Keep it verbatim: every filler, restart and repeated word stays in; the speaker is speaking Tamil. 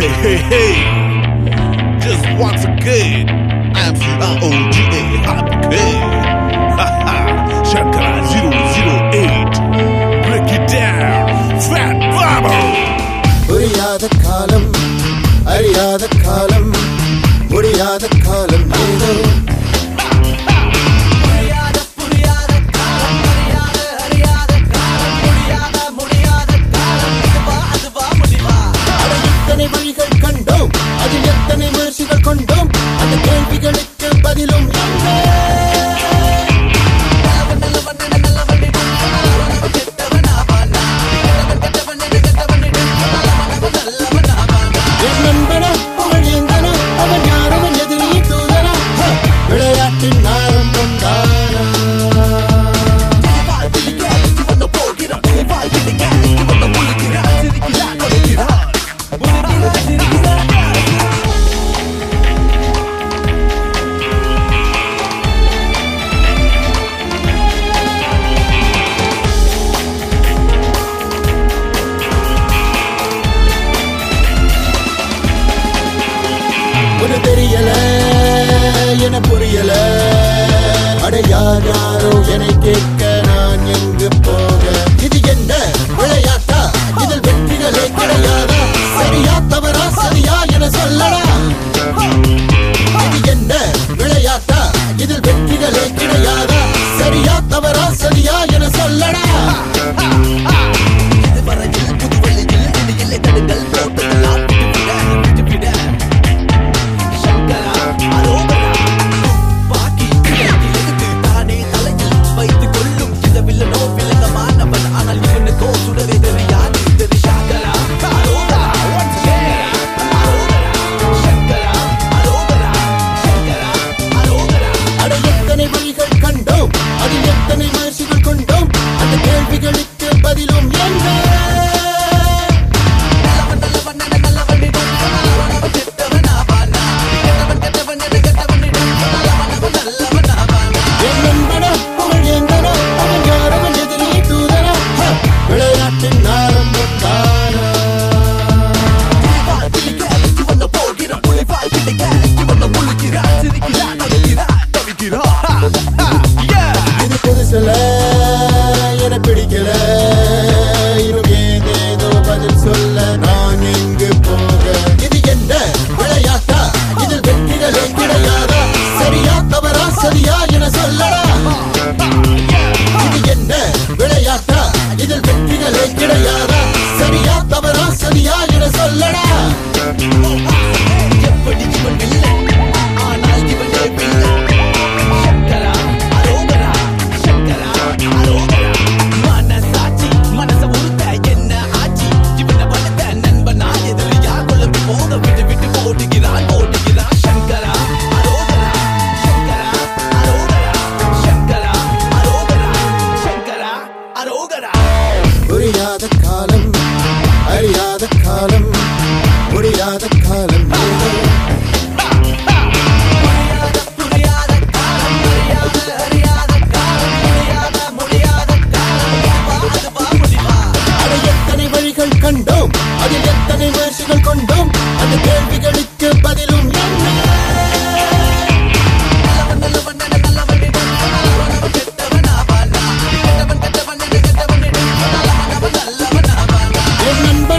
Hey, hey, hey. Just once again, I'm C R O G A Hopkid. Ha ha. Shankara zero zero eight. Break it down. Fat Baba. புரியாத காலம் அறியாத காலம் முடியாத காலம் ஏதோ வழிகள் கண்டோம் அதில் எத்தனை முயற்சிகள் கொண்டோம் அந்த கேள்விகளுக்கு பதிலும் என் நண்பனா அவன் எந்தனா அவன் யாரவன் எதிரி தூதனா விளையாட்டின் ஆரம்பம் தானா தெரியல என புரியல அட யார் யாரோ என்னை கேட்க நான் எங்கு போக இது என்ன விளையாட்டா இதில் வெற்றிகளே கிடையாதா சரியா தவறா சரியா என சொல்லடா இது என்ன விளையாட்டா இதில் வெற்றிகளே கிடையாதா சரியா தவறா சரியா என சொல்லடா கேள்விகளுக்கு பதிலும் என்ன என் நண்பனா அவன் எந்தனா அவன் யாரவன் எதிரி தூதனா விளையாட்டின் ஆரம்பம் தானா இது புதுசுல பிடிக்கல இன்னும் ஏதேதோ பதில் சொல்ல நான் எங்கு போக இது என்ன விளையாட்டா இதில் வெற்றிகளே கிடையாதா சரியா தவறா சரியா என சொல்லடா இது என்ன விளையாட்டா இதில் வெற்றிகளே கிடையாதா சரியா தவறா சரியா என சொல்லடா எப்படி இவன் இல்லை ஆனால் இவனே இல்லை சங்கரா அரோகரா சங்கரா அரோகரா புரியாத காலம் அறியாத காலம் முடியாத காலம் எத்தனை வழிகள் கண்டோம் அதில் எத்தனை முயற்சிகள் கொண்டோம் அந்த கேள்விகளுக்கு பதிலும் என் நண்பன்